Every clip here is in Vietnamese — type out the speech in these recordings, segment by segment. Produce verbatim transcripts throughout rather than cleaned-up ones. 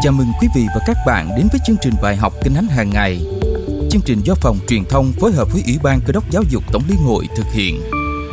Chào mừng quý vị và các bạn đến với chương trình bài học Kinh Thánh hàng ngày. Chương trình do Phòng Truyền thông phối hợp với Ủy ban Cơ đốc Giáo dục Tổng liên hội thực hiện.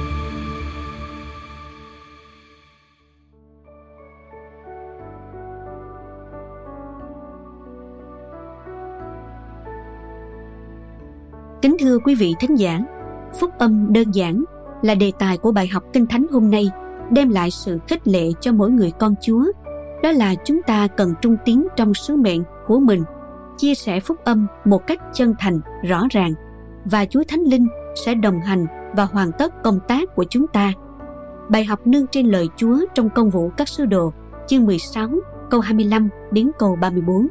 Kính thưa quý vị thính giả, phúc âm đơn giản là đề tài của bài học Kinh Thánh hôm nay, đem lại sự khích lệ cho mỗi người con Chúa. Đó là chúng ta cần trung tín trong sứ mệnh của mình, chia sẻ phúc âm một cách chân thành, rõ ràng, và Chúa Thánh Linh sẽ đồng hành và hoàn tất công tác của chúng ta. Bài học nương trên lời Chúa trong Công vụ các sứ đồ, chương mười sáu, câu hai mươi lăm đến câu ba mươi bốn.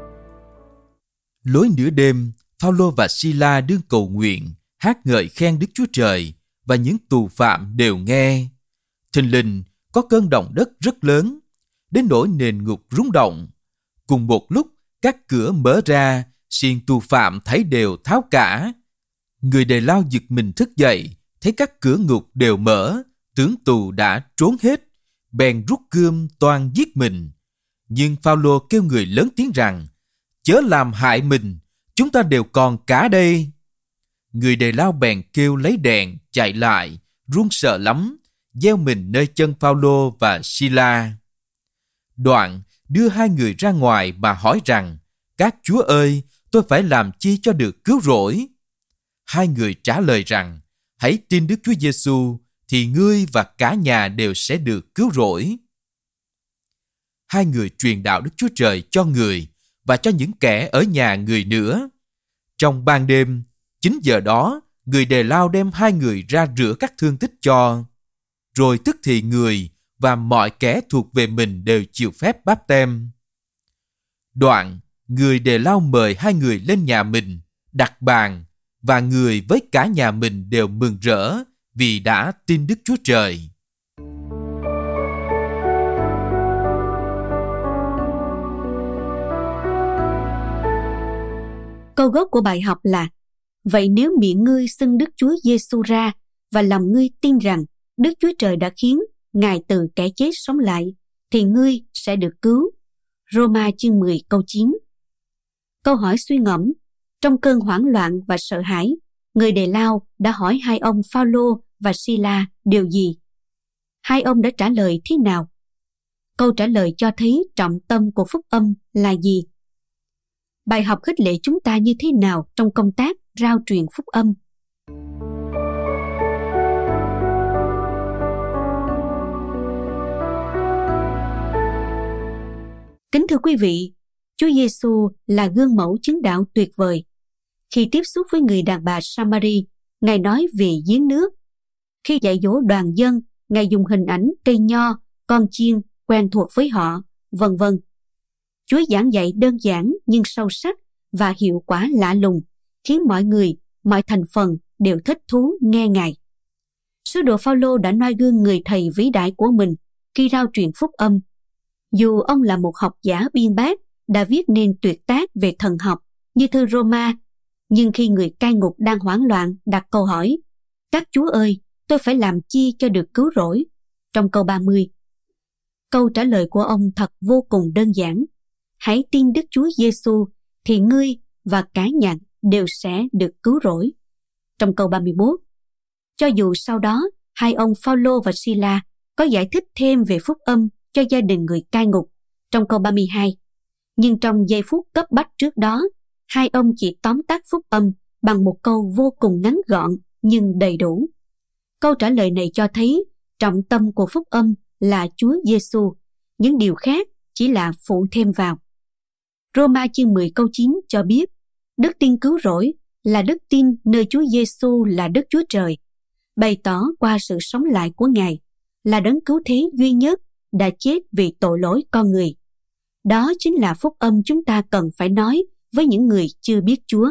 Lối nửa đêm, Phao-lô và Si-la đương cầu nguyện, hát ngợi khen Đức Chúa Trời, và những tù phạm đều nghe. Thình lình có cơn động đất rất lớn, đến nỗi nền ngục rung động. Cùng một lúc, các cửa mở ra, xiềng tù phạm thấy đều tháo cả. Người đề lao giật mình thức dậy, thấy các cửa ngục đều mở, tưởng tù đã trốn hết, bèn rút gươm toan giết mình. Nhưng Phao-lô kêu người lớn tiếng rằng: chớ làm hại mình, chúng ta đều còn cả đây. Người đề lao bèn kêu lấy đèn chạy lại, run sợ lắm, gieo mình nơi chân Phao-lô và Si-la. Đoạn đưa hai người ra ngoài mà hỏi rằng: các chúa ơi, tôi phải làm chi cho được cứu rỗi? Hai người trả lời rằng: hãy tin Đức Chúa Giêsu, thì ngươi và cả nhà đều sẽ được cứu rỗi. Hai người truyền đạo Đức Chúa Trời cho người và cho những kẻ ở nhà người nữa. Trong ban đêm, chín giờ đó, người đề lao đem hai người ra rửa các thương tích cho. Rồi tức thì người và mọi kẻ thuộc về mình đều chịu phép báp têm. Đoạn, người đề lao mời hai người lên nhà mình, đặt bàn, và người với cả nhà mình đều mừng rỡ vì đã tin Đức Chúa Trời. Câu gốc của bài học là: vậy nếu miệng ngươi xưng Đức Chúa Giêsu ra và lòng ngươi tin rằng Đức Chúa Trời đã khiến Ngài từ kẻ chết sống lại, thì ngươi sẽ được cứu. Roma chương mười câu chín. Câu hỏi suy ngẫm: trong cơn hoảng loạn và sợ hãi, người đề lao đã hỏi hai ông Phao-lô và Si-la điều gì? Hai ông đã trả lời thế nào? Câu trả lời cho thấy trọng tâm của phúc âm là gì? Bài học khích lệ chúng ta như thế nào trong công tác rao truyền phúc âm? Kính thưa quý vị, Chúa Giêsu là gương mẫu chứng đạo tuyệt vời. Khi tiếp xúc với người đàn bà Samari, Ngài nói về giếng nước. Khi dạy dỗ đoàn dân, Ngài dùng hình ảnh cây nho, con chiên quen thuộc với họ, vân vân. Chúa giảng dạy đơn giản nhưng sâu sắc và hiệu quả lạ lùng, khiến mọi người, mọi thành phần đều thích thú nghe Ngài. Sứ đồ Phao-lô đã noi gương người thầy vĩ đại của mình khi rao truyền phúc âm. Dù ông là một học giả uyên bác, đã viết nên tuyệt tác về thần học như thư Roma, nhưng khi người cai ngục đang hoảng loạn đặt câu hỏi: các chúa ơi, tôi phải làm chi cho được cứu rỗi? Trong câu ba mươi, câu trả lời của ông thật vô cùng đơn giản: hãy tin Đức Chúa Giêsu, thì ngươi và cả nhà đều sẽ được cứu rỗi. Trong câu ba mươi mốt, cho dù sau đó hai ông Phao-lô và Si-la có giải thích thêm về phúc âm cho gia đình người cai ngục trong câu ba mươi hai, nhưng trong giây phút cấp bách trước đó, hai ông chỉ tóm tắt phúc âm bằng một câu vô cùng ngắn gọn nhưng đầy đủ. Câu trả lời này cho thấy trọng tâm của phúc âm là Chúa Giêsu, những điều khác chỉ là phụ thêm vào. Roma chương mười câu chín cho biết đức tin cứu rỗi là đức tin nơi Chúa Giêsu là Đức Chúa Trời, bày tỏ qua sự sống lại của Ngài, là đấng cứu thế duy nhất đã chết vì tội lỗi con người. Đó chính là phúc âm chúng ta cần phải nói với những người chưa biết Chúa.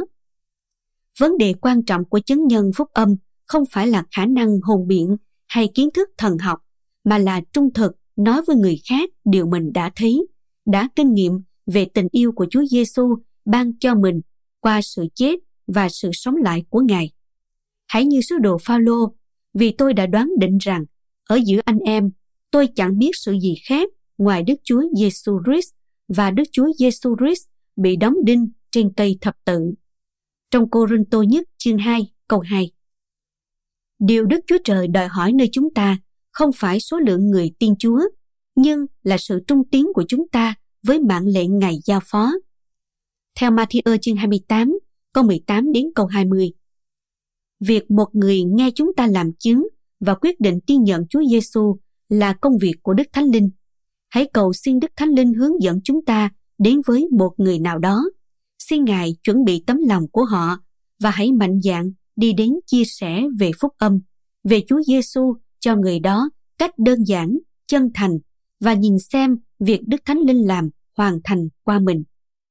Vấn đề quan trọng của chứng nhân phúc âm không phải là khả năng hùng biện hay kiến thức thần học, mà là trung thực nói với người khác điều mình đã thấy, đã kinh nghiệm về tình yêu của Chúa Giêsu ban cho mình qua sự chết và sự sống lại của Ngài. Hãy như sứ đồ Phao-lô: vì tôi đã đoán định rằng ở giữa anh em tôi chẳng biết sự gì khác ngoài Đức Chúa Giêsu Christ và Đức Chúa Giêsu Christ bị đóng đinh trên cây thập tự. Trong Cô-rinh-tô nhất chương hai câu hai. Điều Đức Chúa Trời đòi hỏi nơi chúng ta không phải số lượng người tin Chúa, nhưng là sự trung tín của chúng ta với mạng lệnh Ngài giao phó. Theo Ma-thi-ơ chương hai mươi tám, câu mười tám đến câu hai mươi. Việc một người nghe chúng ta làm chứng và quyết định tin nhận Chúa Giêsu là công việc của Đức Thánh Linh. Hãy cầu xin Đức Thánh Linh hướng dẫn chúng ta đến với một người nào đó. Xin Ngài chuẩn bị tấm lòng của họ và hãy mạnh dạn đi đến chia sẻ về phúc âm, về Chúa Giêsu cho người đó cách đơn giản, chân thành và nhìn xem việc Đức Thánh Linh làm hoàn thành qua mình.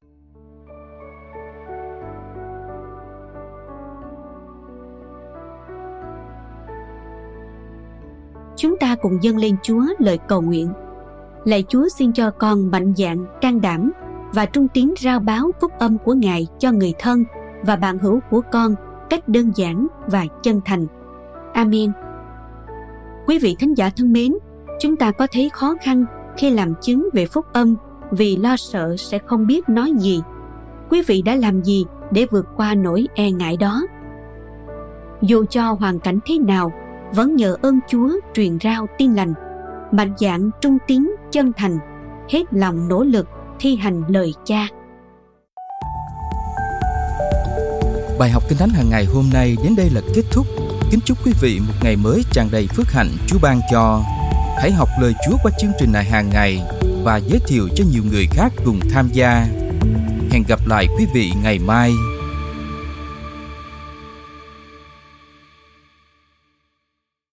Chúng ta cùng dâng lên Chúa lời cầu nguyện. Lạy Chúa, xin cho con mạnh dạn, can đảm và trung tín rao báo phúc âm của Ngài cho người thân và bạn hữu của con cách đơn giản và chân thành. Amen. Quý vị thính giả thân mến, chúng ta có thấy khó khăn khi làm chứng về phúc âm vì lo sợ sẽ không biết nói gì. Quý vị đã làm gì để vượt qua nỗi e ngại đó? Dù cho hoàn cảnh thế nào, vẫn nhờ ơn Chúa truyền rao tin lành, mạnh dạn, trung tín, chân thành, hết lòng nỗ lực thi hành lời Cha. Bài học Kinh Thánh hàng ngày hôm nay đến đây là kết thúc. Kính chúc quý vị một ngày mới tràn đầy phước hạnh Chúa ban cho. Hãy học lời Chúa qua chương trình này hàng ngày và giới thiệu cho nhiều người khác cùng tham gia. Hẹn gặp lại quý vị ngày mai.